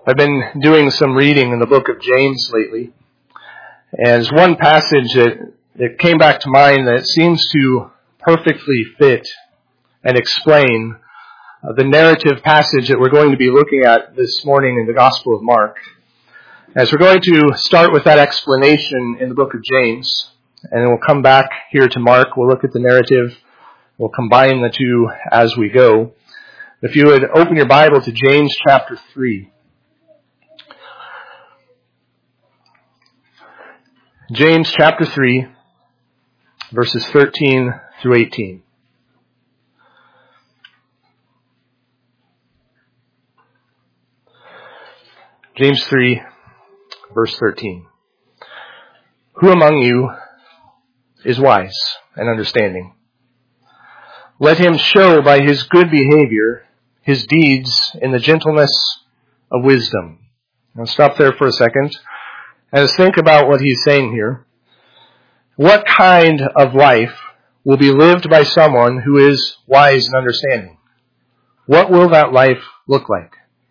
I've been doing some reading in the book of James lately, and there's one passage that came back to mind that seems to perfectly fit and explain the narrative passage that we're going to be looking at this morning in the Gospel of Mark. As we're going to start with that explanation in the book of James, and then we'll come back here to Mark, we'll look at the narrative, we'll combine the two as we go. If you would open your Bible to James chapter 3. James chapter 3, verses 13 through 18. James 3, verse 13. Who among you is wise and understanding? Let him show by his good behavior his deeds in the gentleness of wisdom. I'll stop there for a second. And let's think about what he's saying here. What kind of life will be lived by someone who is wise and understanding? What will that life look like?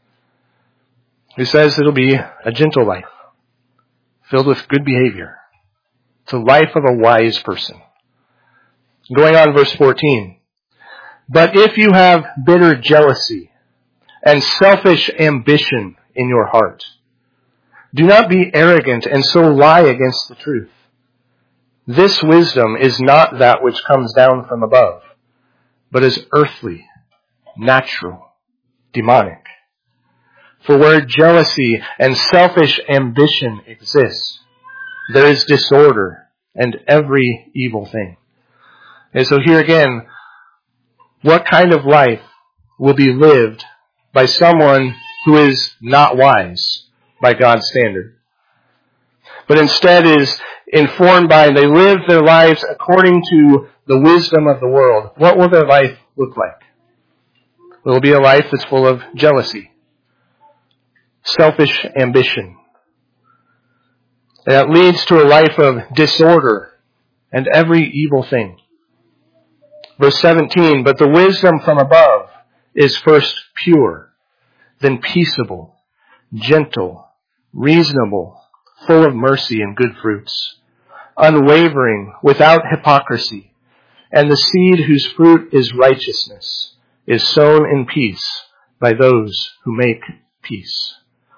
He says it'll be a gentle life, filled with good behavior. It's the life of a wise person. Going on, verse 14. But if you have bitter jealousy and selfish ambition in your heart, do not be arrogant and so lie against the truth. This wisdom is not that which comes down from above, but is earthly, natural, demonic. For where jealousy and selfish ambition exist, there is disorder and every evil thing. And so here again, what kind of life will be lived by someone who is not wise by God's standard, but instead is informed by, they live their lives according to the wisdom of the world? What will their life look like? It will be a life that's full of jealousy, selfish ambition. And that leads to a life of disorder and every evil thing. Verse 17, but the wisdom from above is first pure, then peaceable, gentle, reasonable, full of mercy and good fruits, unwavering, without hypocrisy, and the seed whose fruit is righteousness is sown in peace by those who make peace.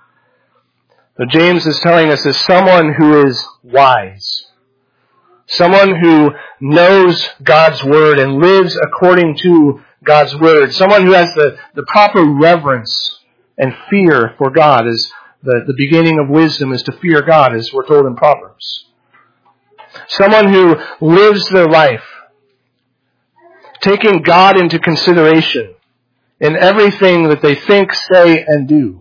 So James is telling us as someone who is wise, someone who knows God's word and lives according to God's word, someone who has the proper reverence and fear for God. As the beginning of wisdom is to fear God, as we're told in Proverbs. Someone who lives their life taking God into consideration in everything that they think, say, and do.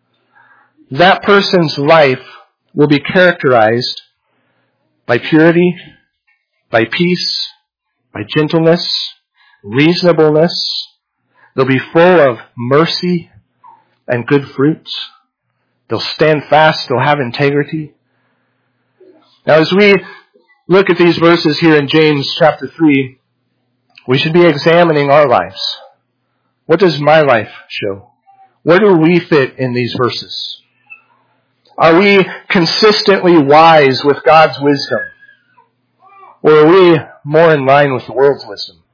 That person's life will be characterized by purity, by peace, by gentleness, reasonableness. They'll be full of mercy and good fruits. They'll stand fast. They'll have integrity. Now, as we look at these verses here in James chapter 3, we should be examining our lives. What does my life show? Where do we fit in these verses? Are we consistently wise with God's wisdom? Or are we more in line with the world's wisdom?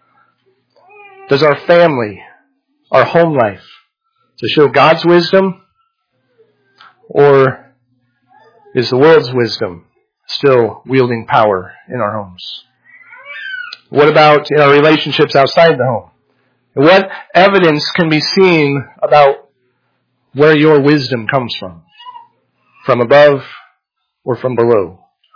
Does our family, our home life, to show God's wisdom? Or is the world's wisdom still wielding power in our homes? What about in our relationships outside the home? What evidence can be seen about where your wisdom comes from? From above or from below?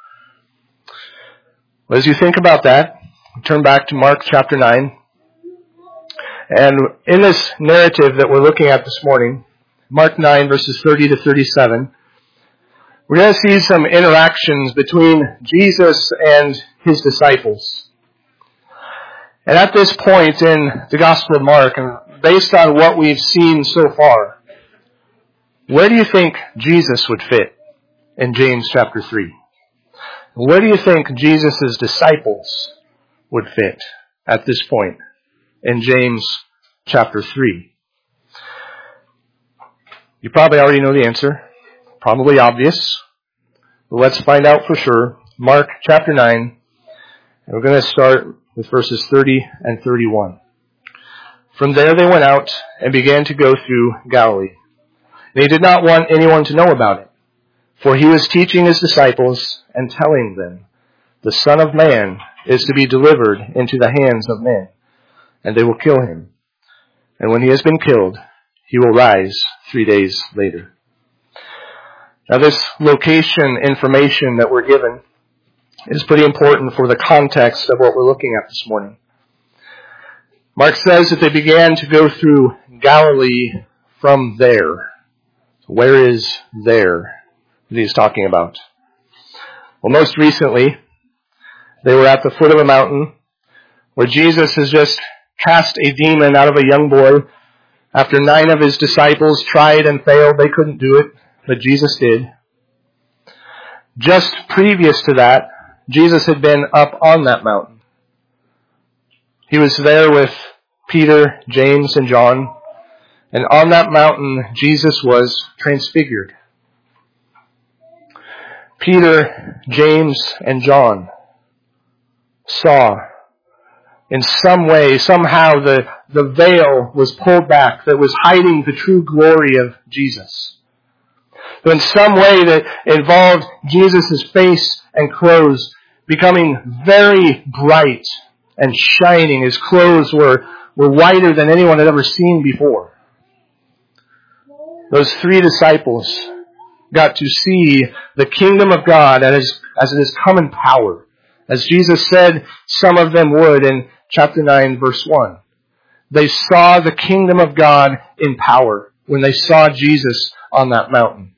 Well, as you think about that, turn back to Mark chapter 9. And in this narrative that we're looking at this morning, Mark 9, verses 30 to 37, we're going to see some interactions between Jesus and his disciples. And at this point in the Gospel of Mark, and based on what we've seen so far, where do you think Jesus would fit in James chapter 3? Where do you think Jesus' disciples would fit at this point in James chapter 3? You probably already know the answer. Probably obvious. But let's find out for sure. Mark chapter 9. And we're going to start with verses 30 and 31. From there they went out and began to go through Galilee. They did not want anyone to know about it, for he was teaching his disciples and telling them, the Son of Man is to be delivered into the hands of men, and they will kill him. And when he has been killed, he will rise 3 days later. Now this location information that we're given is pretty important for the context of what we're looking at this morning. Mark says that they began to go through Galilee from there. Where is there that he's talking about? Well, most recently, they were at the foot of a mountain where Jesus has just cast a demon out of a young boy. After 9 of his disciples tried and failed, they couldn't do it, but Jesus did. Just previous to that, Jesus had been up on that mountain. He was there with Peter, James, and John. And on that mountain, Jesus was transfigured. Peter, James, and John saw in some way, somehow, the veil was pulled back that was hiding the true glory of Jesus. So in some way that involved Jesus' face and clothes becoming very bright and shining. His clothes were whiter than anyone had ever seen before. Those 3 disciples got to see the kingdom of God as it has come in power. As Jesus said some of them would in chapter 9, verse 1. They saw the kingdom of God in power when they saw Jesus on that mountain.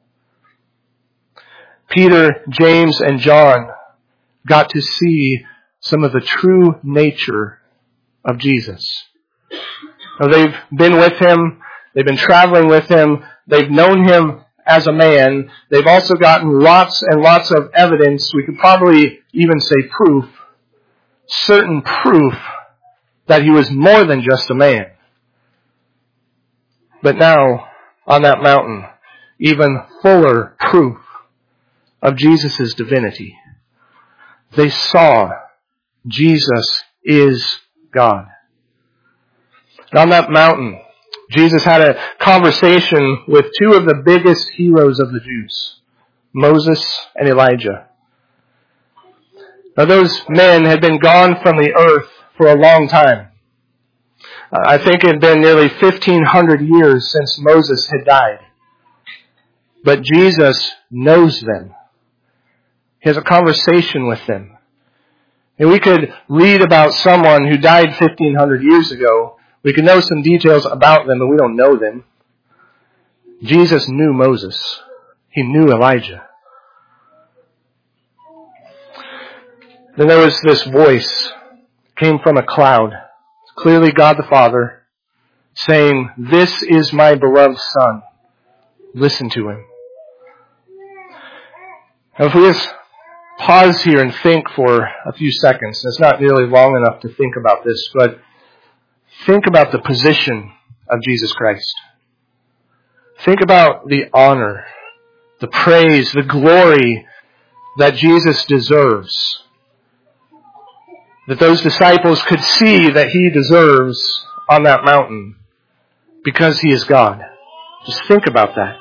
Peter, James, and John got to see some of the true nature of Jesus. Now, they've been with him. They've been traveling with him. They've known him as a man. They've also gotten lots and lots of evidence. We could probably even say proof. Certain proof that he was more than just a man. But now, on that mountain, even fuller proof of Jesus' divinity. They saw Jesus is God. And on that mountain, Jesus had a conversation with 2 of the biggest heroes of the Jews, Moses and Elijah. Now those men had been gone from the earth for a long time. I think it had been nearly 1,500 years since Moses had died. But Jesus knows them. He has a conversation with them. And we could read about someone who died 1,500 years ago. We could know some details about them, but we don't know them. Jesus knew Moses. He knew Elijah. Then there was this voice, came from a cloud, clearly God the Father, saying, "This is my beloved Son. Listen to him." Now if we just pause here and think for a few seconds, it's not nearly long enough to think about this, but think about the position of Jesus Christ. Think about the honor, the praise, the glory that Jesus deserves. That those disciples could see that he deserves on that mountain because he is God. Just think about that.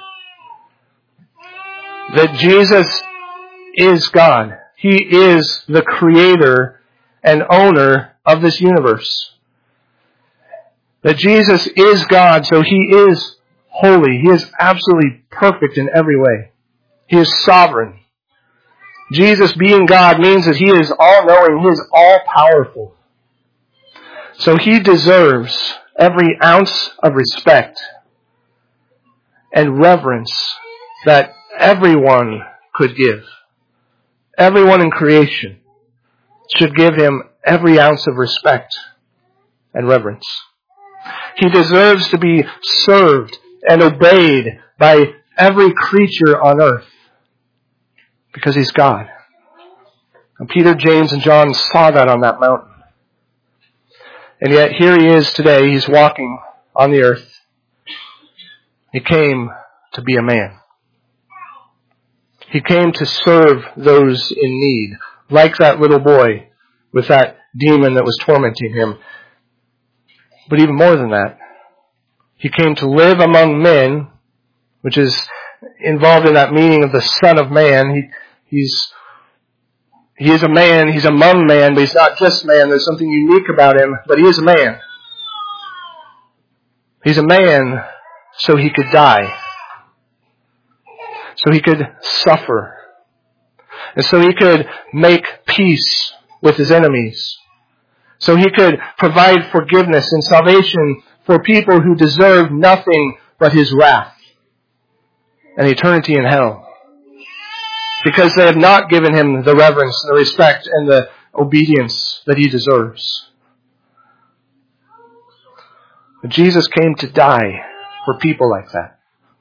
That Jesus is God. He is the creator and owner of this universe. That Jesus is God, so he is holy. He is absolutely perfect in every way. He is sovereign. Jesus being God means that he is all-knowing. He is all-powerful. So he deserves every ounce of respect and reverence that everyone could give. Everyone in creation should give him every ounce of respect and reverence. He deserves to be served and obeyed by every creature on earth because he's God. And Peter, James, and John saw that on that mountain. And yet here he is today. He's walking on the earth. He came to be a man. He came to serve those in need, like that little boy with that demon that was tormenting him. But even more than that, he came to live among men, which is involved in that meaning of the Son of Man. He is a man, he's among man, but he's not just man. There's something unique about him, but he is a man. He's a man so he could die. So he could suffer. And so he could make peace with his enemies. So he could provide forgiveness and salvation for people who deserve nothing but his wrath and eternity in hell. Because they have not given him the reverence and the respect and the obedience that he deserves. But Jesus came to die for people like that.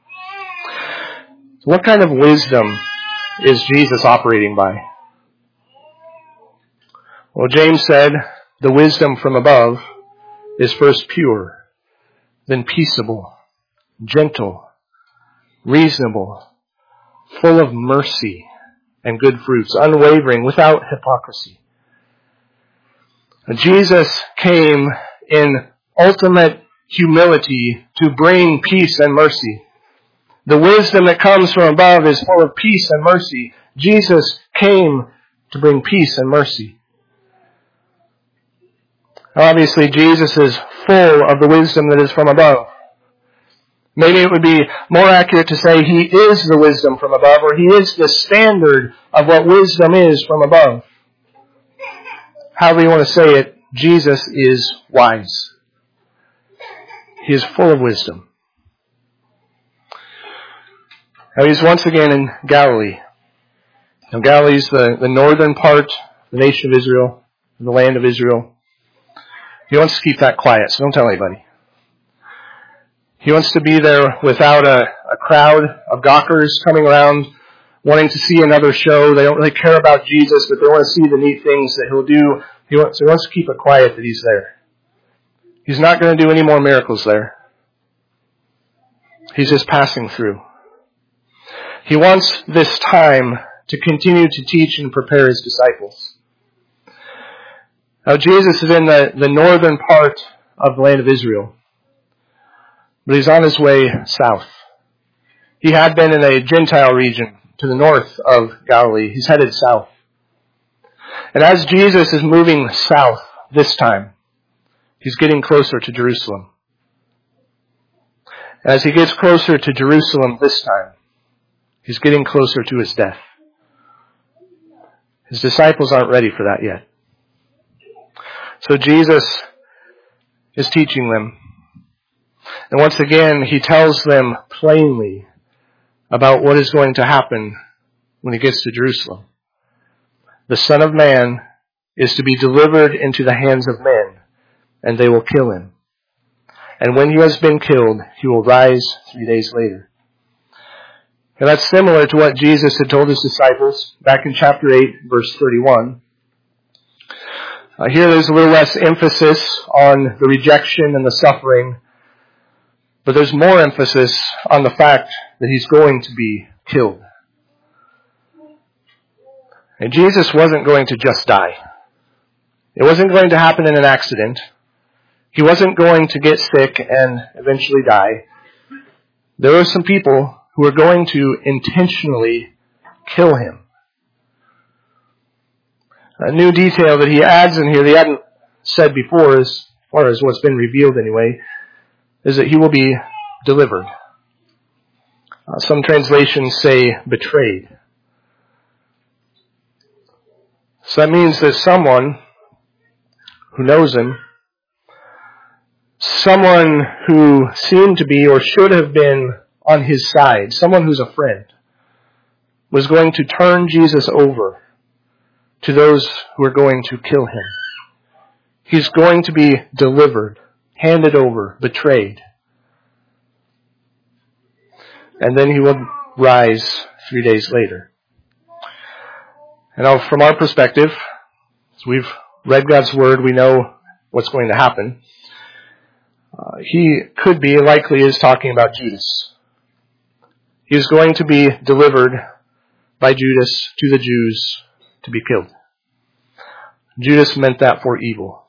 What kind of wisdom is Jesus operating by? Well, James said, the wisdom from above is first pure, then peaceable, gentle, reasonable, full of mercy and good fruits, unwavering, without hypocrisy. Jesus came in ultimate humility to bring peace and mercy. The wisdom that comes from above is full of peace and mercy. Jesus came to bring peace and mercy. Obviously, Jesus is full of the wisdom that is from above. Maybe it would be more accurate to say he is the wisdom from above, or he is the standard of what wisdom is from above. However you want to say it, Jesus is wise. He is full of wisdom. Now he's once again in Galilee. Now Galilee is the northern part, the nation of Israel, the land of Israel. He wants to keep that quiet, so don't tell anybody. He wants to be there without a crowd of gawkers coming around wanting to see another show. They don't really care about Jesus, but they want to see the neat things that he'll do. He wants to keep it quiet that he's there. He's not going to do any more miracles there. He's just passing through. He wants this time to continue to teach and prepare his disciples. Now Jesus is in the northern part of the land of Israel, but he's on his way south. He had been in a Gentile region to the north of Galilee. He's headed south. And as Jesus is moving south this time, he's getting closer to Jerusalem. As he gets closer to Jerusalem this time, he's getting closer to his death. His disciples aren't ready for that yet. So Jesus is teaching them. And once again, he tells them plainly about what is going to happen when he gets to Jerusalem. The Son of Man is to be delivered into the hands of men, and they will kill him. And when he has been killed, he will rise 3 days later. And that's similar to what Jesus had told his disciples back in chapter 8, verse 31. Here there's a little less emphasis on the rejection and the suffering, but there's more emphasis on the fact that he's going to be killed. And Jesus wasn't going to just die. It wasn't going to happen in an accident. He wasn't going to get sick and eventually die. There were some people who were going to intentionally kill him. A new detail that he adds in here that he hadn't said before, as far as what's been revealed anyway, is that he will be delivered. Some translations say betrayed. So that means that someone who knows him, someone who seemed to be or should have been on his side, someone who's a friend, was going to turn Jesus over to those who are going to kill him. He's going to be delivered, handed over, betrayed. And then he will rise 3 days later. And now from our perspective, as we've read God's Word, we know what's going to happen. He could be, likely is talking about Judas. He was going to be delivered by Judas to the Jews to be killed. Judas meant that for evil.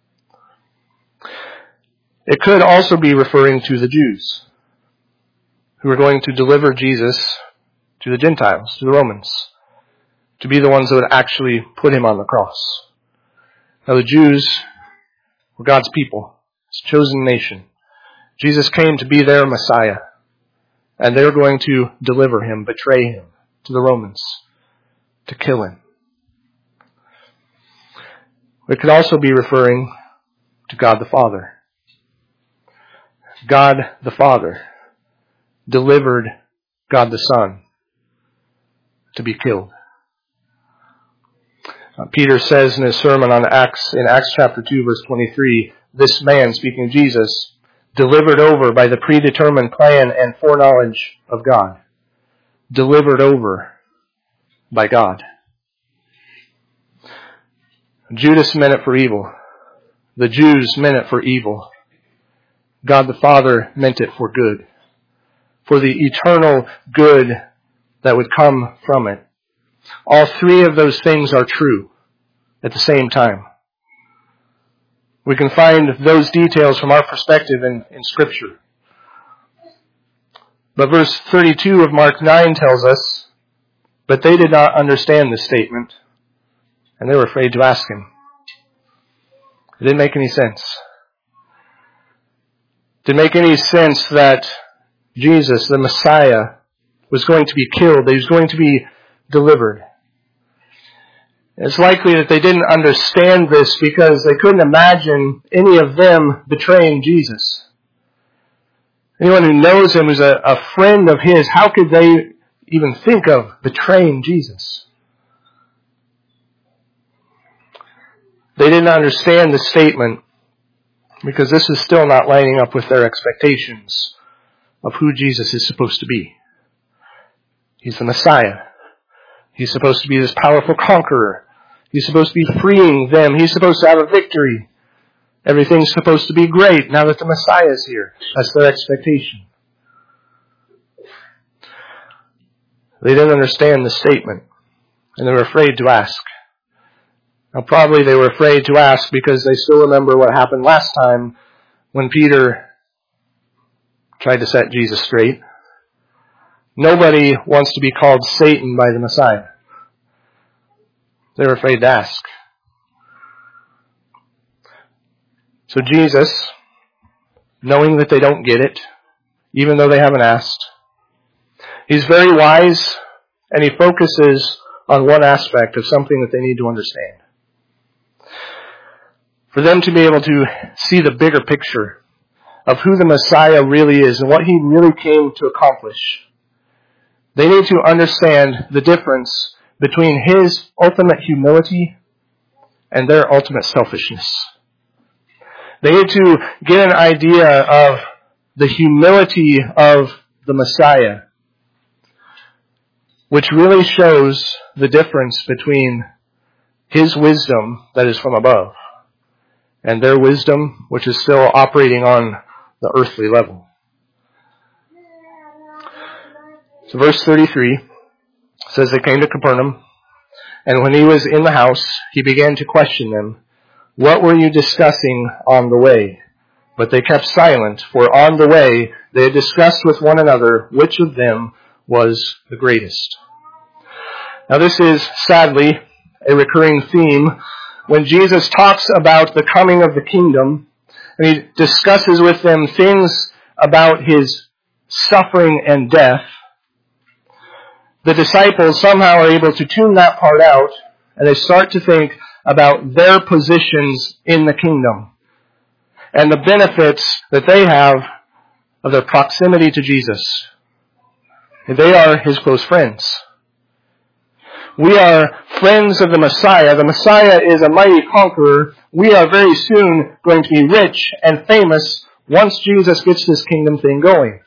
It could also be referring to the Jews who were going to deliver Jesus to the Gentiles, to the Romans, to be the ones that would actually put him on the cross. Now the Jews were God's people, his chosen nation. Jesus came to be their Messiah, and they were going to deliver him, betray him to the Romans, to kill him. It could also be referring to God the Father. God the Father delivered God the Son to be killed. Peter says in his sermon on Acts, in Acts chapter 2, verse 23, this man, speaking of Jesus, delivered over by the predetermined plan and foreknowledge of God. Delivered over by God. Judas meant it for evil. The Jews meant it for evil. God the Father meant it for good. For the eternal good that would come from it. All three of those things are true at the same time. We can find those details from our perspective in Scripture. But verse 32 of Mark 9 tells us, but they did not understand this statement, and they were afraid to ask him. It didn't make any sense. It didn't make any sense that Jesus, the Messiah, was going to be killed, that he was going to be delivered. It's likely that they didn't understand this because they couldn't imagine any of them betraying Jesus. Anyone who knows him, who's a friend of his, how could they even think of betraying Jesus? They didn't understand the statement because this is still not lining up with their expectations of who Jesus is supposed to be. He's the Messiah. He's supposed to be this powerful conqueror. He's supposed to be freeing them. He's supposed to have a victory. Everything's supposed to be great now that the Messiah is here. That's their expectation. They didn't understand the statement, and they were afraid to ask. Now probably they were afraid to ask because they still remember what happened last time when Peter tried to set Jesus straight. Nobody wants to be called Satan by the Messiah. They were afraid to ask. So Jesus, knowing that they don't get it, even though they haven't asked, he's very wise, and he focuses on one aspect of something that they need to understand. For them to be able to see the bigger picture of who the Messiah really is and what he really came to accomplish, they need to understand the difference between his ultimate humility and their ultimate selfishness. They need to get an idea of the humility of the Messiah, which really shows the difference between his wisdom that is from above and their wisdom, which is still operating on the earthly level. So verse 33 says they came to Capernaum, and when he was in the house, he began to question them, what were you discussing on the way? But they kept silent, for on the way they had discussed with one another which of them was the greatest. Now this is, sadly, a recurring theme when Jesus talks about the coming of the kingdom, and he discusses with them things about his suffering and death. The disciples somehow are able to tune that part out, and they start to think about their positions in the kingdom and the benefits that they have of their proximity to Jesus. They are his close friends. We are friends of the Messiah. The Messiah is a mighty conqueror. We are very soon going to be rich and famous once Jesus gets this kingdom thing going.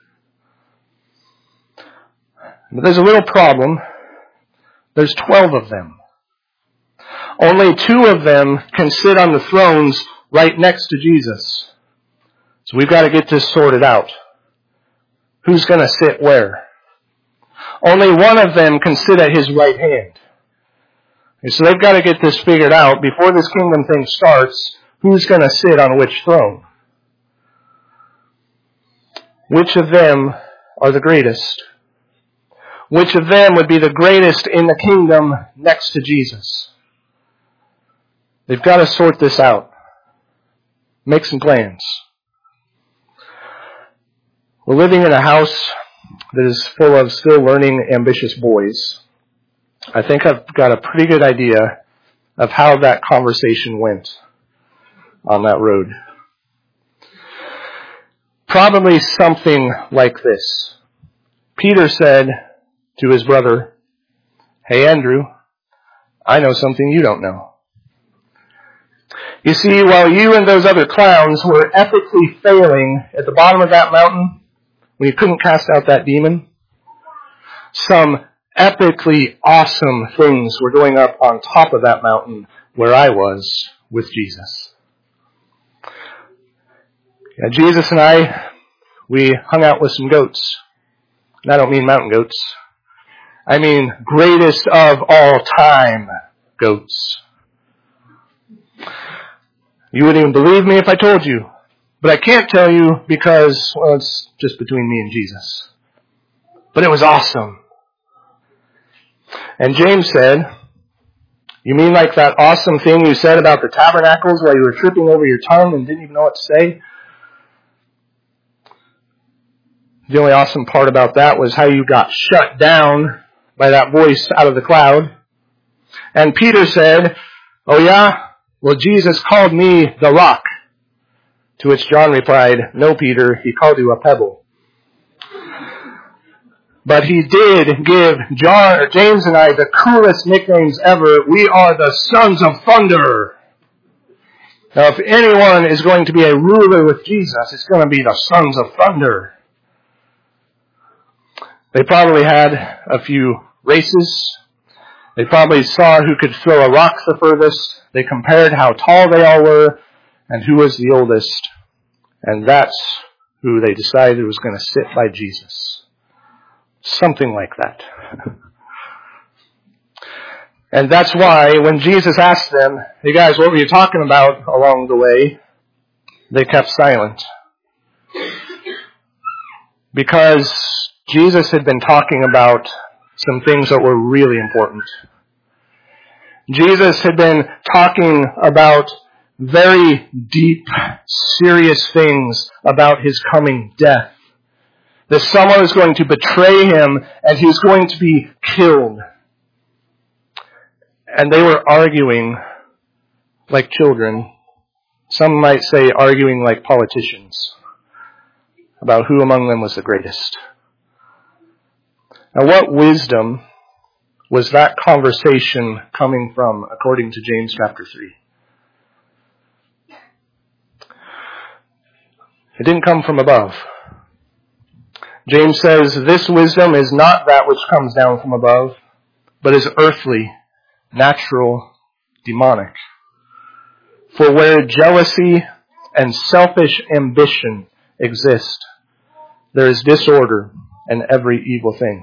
But there's a little problem. There's 12 of them. Only 2 of them can sit on the thrones right next to Jesus. So we've got to get this sorted out. Who's going to sit where? Only one of them can sit at his right hand. And so they've got to get this figured out before this kingdom thing starts. Who's going to sit on which throne? Which of them are the greatest? Which of them would be the greatest in the kingdom next to Jesus? They've got to sort this out. Make some plans. We're living in a house that is full of still learning, ambitious boys. I think I've got a pretty good idea of how that conversation went on that road. Probably something like this. Peter said to his brother, "Hey Andrew, I know something you don't know. You see, while you and those other clowns were epically failing at the bottom of that mountain, when you couldn't cast out that demon, some epically awesome things were going up on top of that mountain where I was with Jesus." Jesus and I, we hung out with some goats. And I don't mean mountain goats. I mean greatest of all time goats. You wouldn't even believe me if I told you. But I can't tell you because, well, it's just between me and Jesus. But it was awesome. And James said, "You mean like that awesome thing you said about the tabernacles while you were tripping over your tongue and didn't even know what to say? The only awesome part about that was how you got shut down by that voice out of the cloud." And Peter said, "Oh yeah? Well, Jesus called me the rock." To which John replied, "No, Peter, he called you a pebble." But he did give James and I the coolest nicknames ever. We are the Sons of Thunder. Now, if anyone is going to be a ruler with Jesus, it's going to be the Sons of Thunder. They probably had a few races. They probably saw who could throw a rock the furthest. They compared how tall they all were and who was the oldest. And that's who they decided was going to sit by Jesus. Something like that. And that's why when Jesus asked them, "Hey guys, what were you talking about along the way?" they kept silent. Because Jesus had been talking about some things that were really important. Jesus had been talking about very deep, serious things about his coming death. That someone was going to betray him and he was going to be killed. And they were arguing like children. Some might say arguing like politicians about who among them was the greatest. Now, what wisdom was that conversation coming from, according to James chapter 3? It didn't come from above. James says, "This wisdom is not that which comes down from above, but is earthly, natural, demonic. For where jealousy and selfish ambition exist, there is disorder and every evil thing."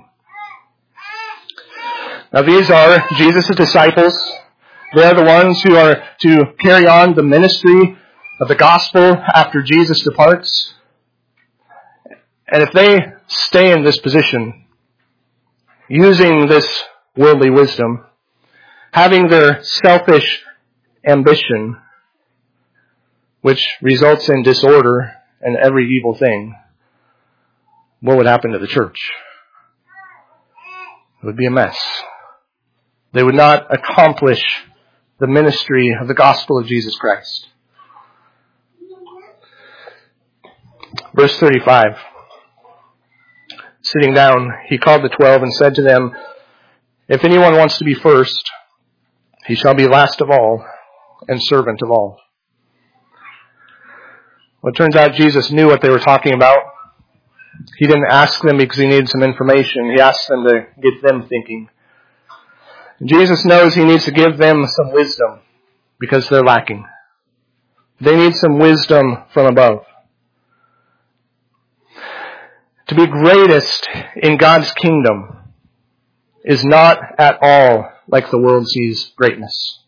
Now these are Jesus' disciples. They're the ones who are to carry on the ministry of the gospel after Jesus departs. And if they stay in this position, using this worldly wisdom, having their selfish ambition, which results in disorder and every evil thing, what would happen to the church? It would be a mess. They would not accomplish the ministry of the gospel of Jesus Christ. Verse 35. Sitting down, he called the 12 and said to them, "If anyone wants to be first, he shall be last of all and servant of all." Well, it turns out Jesus knew what they were talking about. He didn't ask them because he needed some information. He asked them to get them thinking. Jesus knows he needs to give them some wisdom because they're lacking. They need some wisdom from above. To be greatest in God's kingdom, is not at all like the world sees greatness.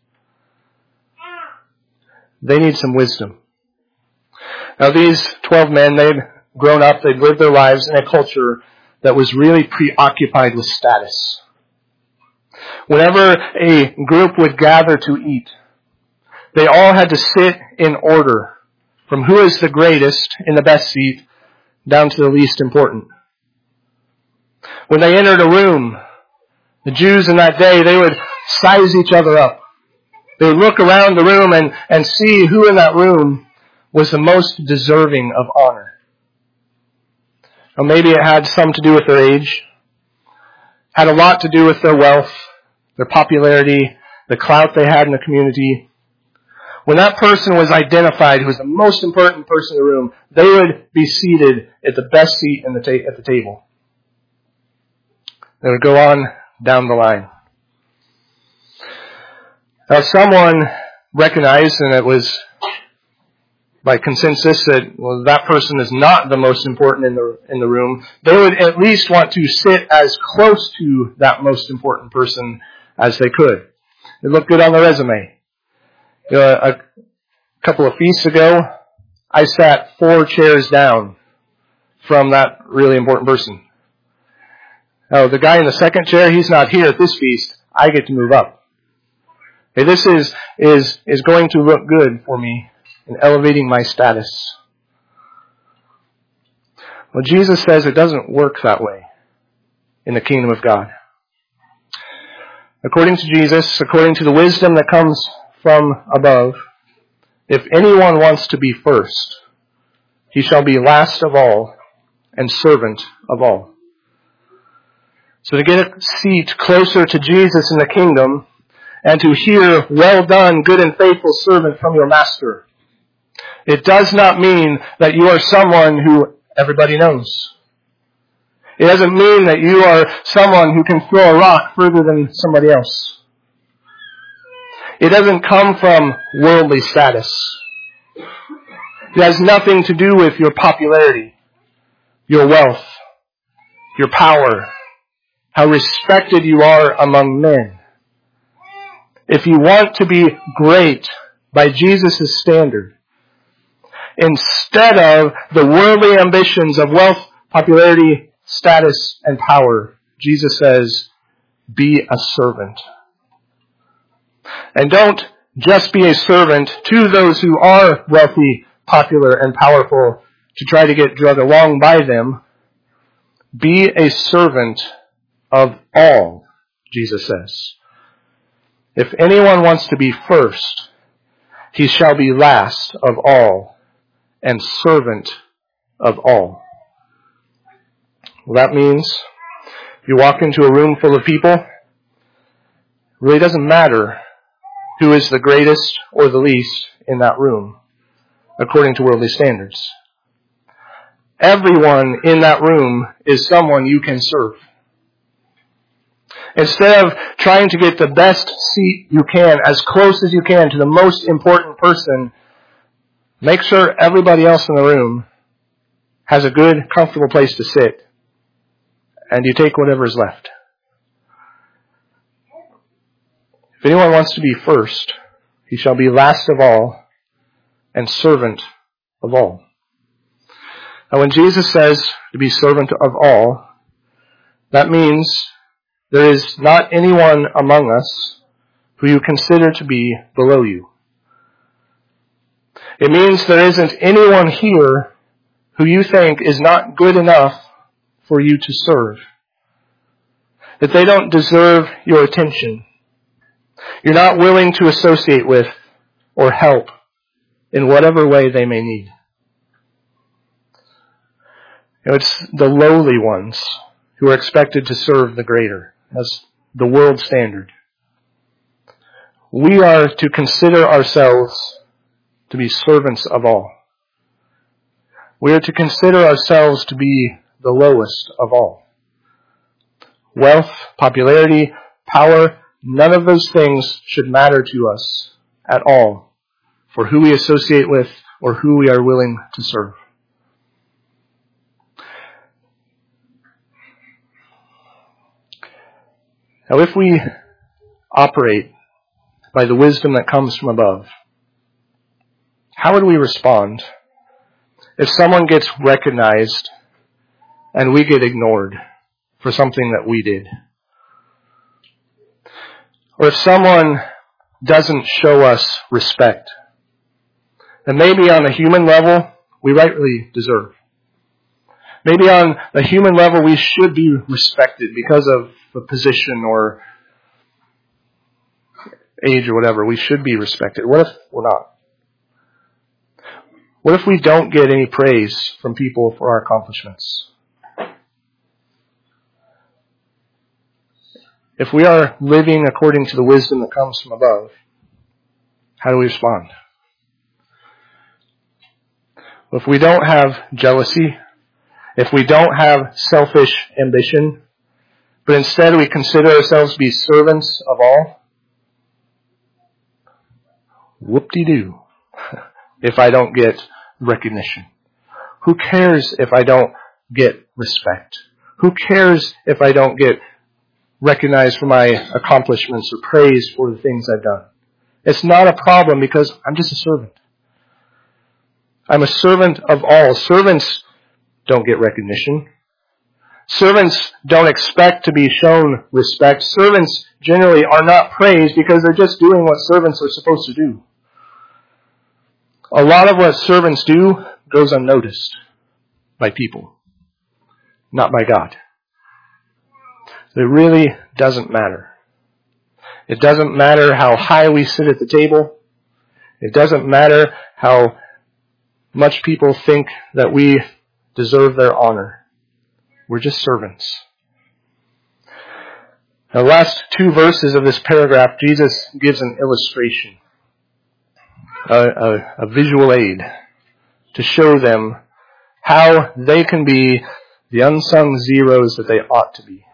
They need some wisdom. Now these 12 men, they'd grown up, they'd lived their lives in a culture that was really preoccupied with status. Whenever a group would gather to eat, they all had to sit in order, from who is the greatest in the best seat down to the least important. When they entered a room, the Jews in that day, they would size each other up. They would look around the room and see who in that room was the most deserving of honor. Or maybe it had some to do with their age, had a lot to do with their wealth, their popularity, the clout they had in the community. When that person was identified who was the most important person in the room, they would be seated at the best seat at the table. They would go on down the line. Now, someone recognized, and it was by consensus, that person is not the most important in the room. They would at least want to sit as close to that most important person as they could. It looked good on the resume. A couple of feasts ago, I sat 4 chairs down from that really important person. Now, the guy in the second chair, he's not here at this feast. I get to move up. Okay, this is going to look good for me in elevating my status. Well, Jesus says it doesn't work that way in the kingdom of God. According to Jesus, according to the wisdom that comes from above, if anyone wants to be first, he shall be last of all and servant of all. So to get a seat closer to Jesus in the kingdom and to hear, well done, good and faithful servant from your master, it does not mean that you are someone who everybody knows. It doesn't mean that you are someone who can throw a rock further than somebody else. It doesn't come from worldly status. It has nothing to do with your popularity, your wealth, your power, how respected you are among men. If you want to be great by Jesus' standard, instead of the worldly ambitions of wealth, popularity, status, and power, Jesus says, be a servant. And don't just be a servant to those who are wealthy, popular, and powerful to try to get drugged along by them. Be a servant of all, Jesus says. If anyone wants to be first, he shall be last of all and servant of all. Well, that means if you walk into a room full of people, it really doesn't matter who is the greatest or the least in that room, according to worldly standards. Everyone in that room is someone you can serve. Instead of trying to get the best seat you can, as close as you can to the most important person, make sure everybody else in the room has a good, comfortable place to sit, and you take whatever is left. If anyone wants to be first, he shall be last of all and servant of all. Now, when Jesus says to be servant of all, that means there is not anyone among us who you consider to be below you. It means there isn't anyone here who you think is not good enough for you to serve. That they don't deserve your attention. You're not willing to associate with or help in whatever way they may need. It's the lowly ones who are expected to serve the greater. That's the world standard. We are to consider ourselves to be servants of all. We are to consider ourselves to be the lowest of all. Wealth, popularity, power, none of those things should matter to us at all for who we associate with or who we are willing to serve. Now, if we operate by the wisdom that comes from above, how would we respond if someone gets recognized and we get ignored for something that we did? Or if someone doesn't show us respect that maybe on a human level we rightly deserve. Maybe on a human level we should be respected because of a position or age or whatever. We should be respected. What if we're not? What if we don't get any praise from people for our accomplishments? If we are living according to the wisdom that comes from above, how do we respond? If we don't have jealousy, if we don't have selfish ambition, but instead we consider ourselves to be servants of all, whoop-de-doo if I don't get recognition. Who cares if I don't get respect? Who cares if I don't get recognized for my accomplishments or praised for the things I've done? It's not a problem because I'm just a servant. I'm a servant of all. Servants don't get recognition. Servants don't expect to be shown respect. Servants generally are not praised because they're just doing what servants are supposed to do. A lot of what servants do goes unnoticed by people, not by God. It really doesn't matter. It doesn't matter how high we sit at the table. It doesn't matter how much people think that we deserve their honor. We're just servants. The last two verses of this paragraph, Jesus gives an illustration, a visual aid to show them how they can be the unsung zeros that they ought to be.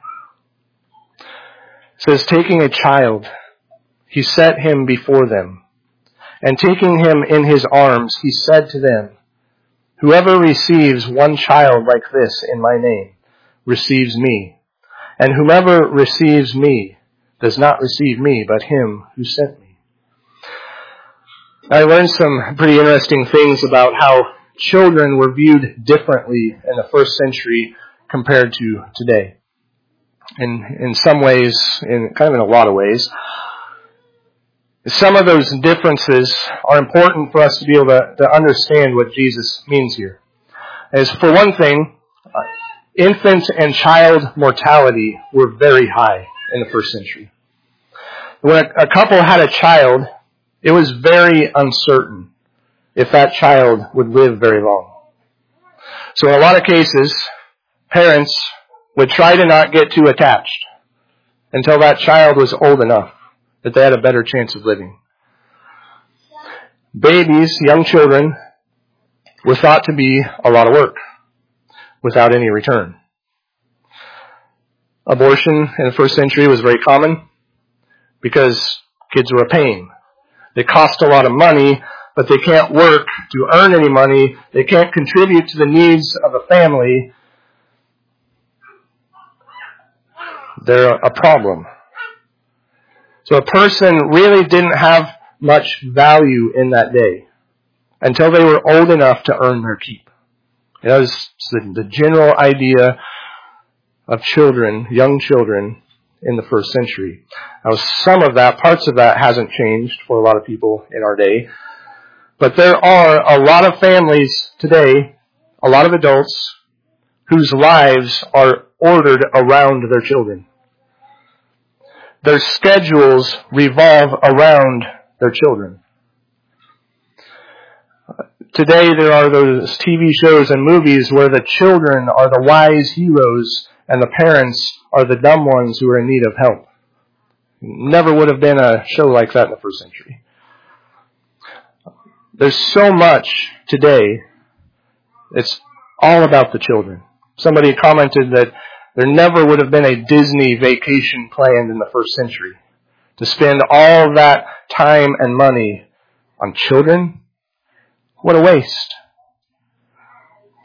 It says, taking a child, he set him before them, and taking him in his arms, he said to them, whoever receives one child like this in my name receives me, and whoever receives me does not receive me, but him who sent me. I learned some pretty interesting things about how children were viewed differently in the first century compared to today. In some ways, in a lot of ways. Some of those differences are important for us to be able to understand what Jesus means here. As for one thing, infant and child mortality were very high in the first century. When a couple had a child, it was very uncertain if that child would live very long. So in a lot of cases, parents would try to not get too attached until that child was old enough that they had a better chance of living. Babies, young children, were thought to be a lot of work without any return. Abortion in the first century was very common because kids were a pain. They cost a lot of money, but they can't work to earn any money. They can't contribute to the needs of a family. They're a problem. So a person really didn't have much value in that day until they were old enough to earn their keep. That was the general idea of children, young children, in the first century. Now, parts of that hasn't changed for a lot of people in our day. But there are a lot of families today, a lot of adults, whose lives are ordered around their children. Their schedules revolve around their children. Today there are those TV shows and movies where the children are the wise heroes and the parents are the dumb ones who are in need of help. Never would have been a show like that in the first century. There's so much today, it's all about the children. Somebody commented that there never would have been a Disney vacation planned in the first century. To spend all that time and money on children? What a waste.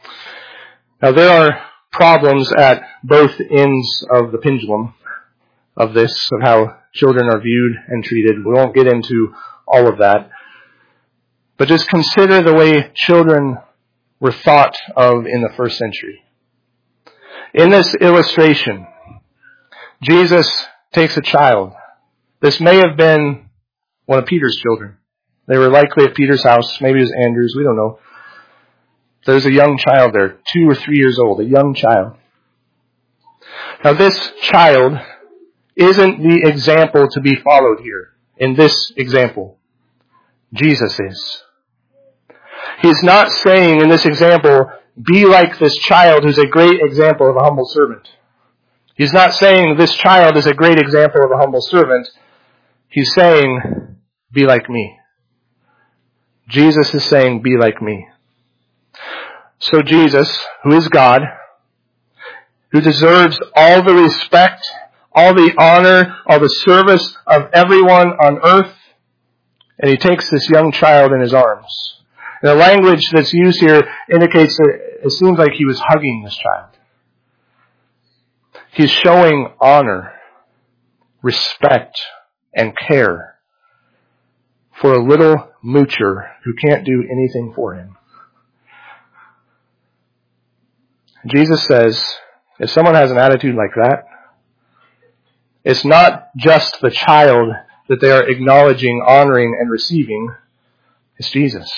Now there are problems at both ends of the pendulum. of this, of how children are viewed and treated. We won't get into all of that. But just consider the way children were thought of in the first century. In this illustration, Jesus takes a child. This may have been one of Peter's children. They were likely at Peter's house. Maybe it was Andrew's. We don't know. There's a young child there, 2 or 3 years old, a young child. Now this child isn't the example to be followed here. In this example, Jesus is. He's not saying in this example, be like this child who's a great example of a humble servant. He's not saying this child is a great example of a humble servant. He's saying, be like me. Jesus is saying, be like me. So Jesus, who is God, who deserves all the respect, all the honor, all the service of everyone on earth, and he takes this young child in his arms. And the language that's used here indicates that it seems like he was hugging this child. He's showing honor, respect, and care for a little moocher who can't do anything for him. Jesus says, if someone has an attitude like that, it's not just the child that they are acknowledging, honoring, and receiving. It's Jesus.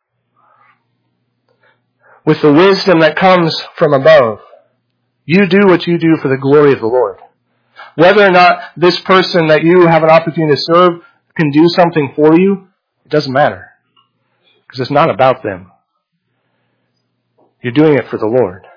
With the wisdom that comes from above, you do what you do for the glory of the Lord. Whether or not this person that you have an opportunity to serve can do something for you, it doesn't matter. Because it's not about them. You're doing it for the Lord.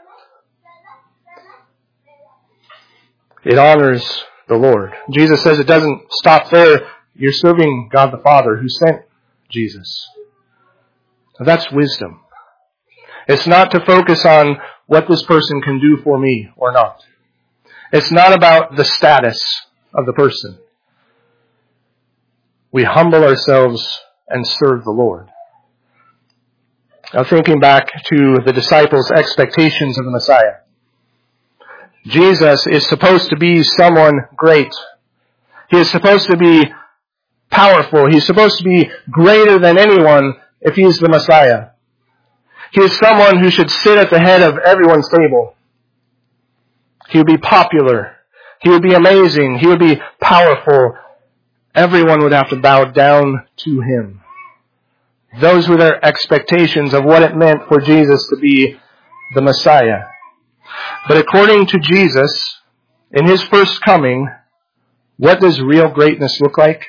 It honors the Lord. Jesus says it doesn't stop there. You're serving God the Father who sent Jesus. Now that's wisdom. It's not to focus on what this person can do for me or not. It's not about the status of the person. We humble ourselves and serve the Lord. Now thinking back to the disciples' expectations of the Messiah. Jesus is supposed to be someone great. He is supposed to be powerful. He's supposed to be greater than anyone if he's the Messiah. He is someone who should sit at the head of everyone's table. He would be popular. He would be amazing. He would be powerful. Everyone would have to bow down to him. Those were their expectations of what it meant for Jesus to be the Messiah. But according to Jesus, in his first coming, what does real greatness look like?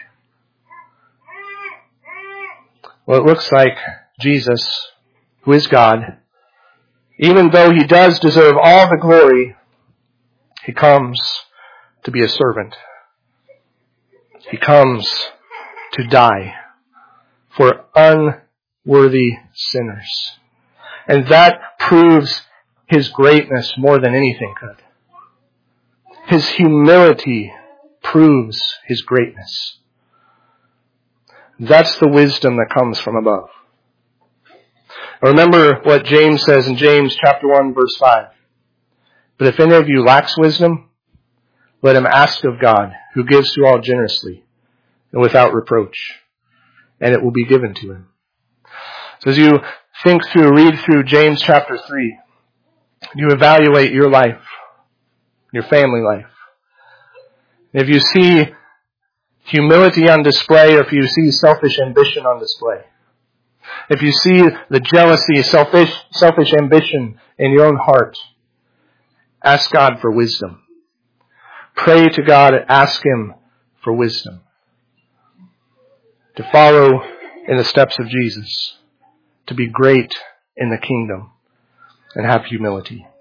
Well, it looks like Jesus, who is God, even though he does deserve all the glory, he comes to be a servant. He comes to die for unworthy sinners. And that proves his greatness more than anything could. His humility proves his greatness. That's the wisdom that comes from above. Remember what James says in James chapter 1 verse 5. But if any of you lacks wisdom, let him ask of God, who gives to all generously and without reproach, and it will be given to him. So as you read through James chapter 3, you evaluate your life, your family life. If you see humility on display, or if you see selfish ambition on display, if you see the jealousy, selfish ambition in your own heart, ask God for wisdom. Pray to God and ask him for wisdom. To follow in the steps of Jesus. To be great in the kingdom and have humility.